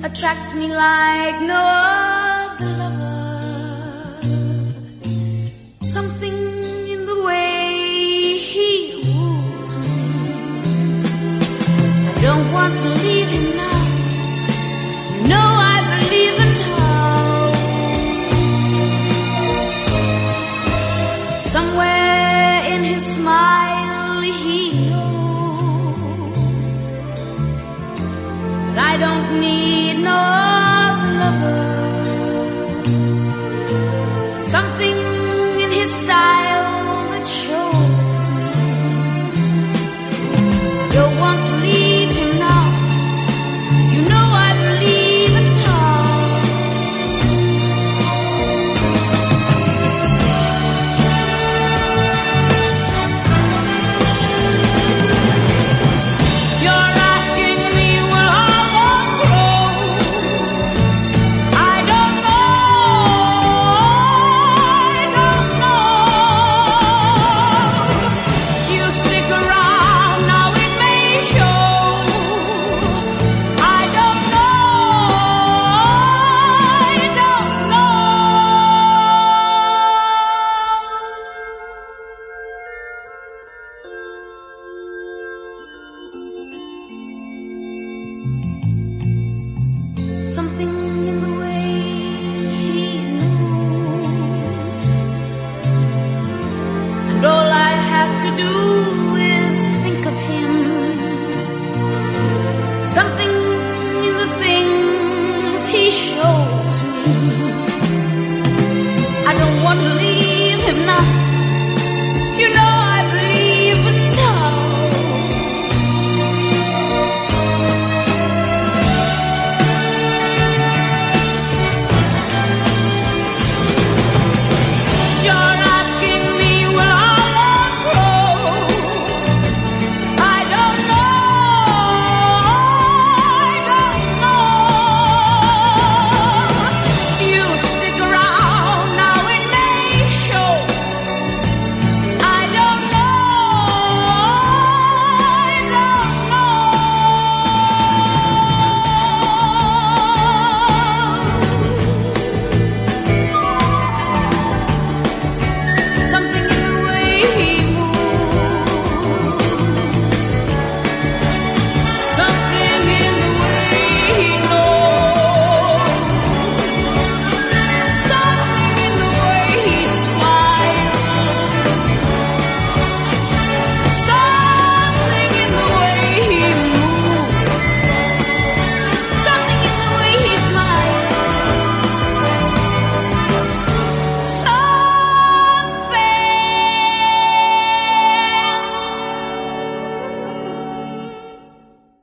attracts me like no other lover. Something in the way he woos me. I don't want to leave him now. No, I believe in love. Somewhere in his smile he knows that I don't need no other lover. Something in his style that shows me I don't want to leave him now. You know I believe in love. You're asking me will I grow? I don't know. You stick around now, it may show. I don't know. Something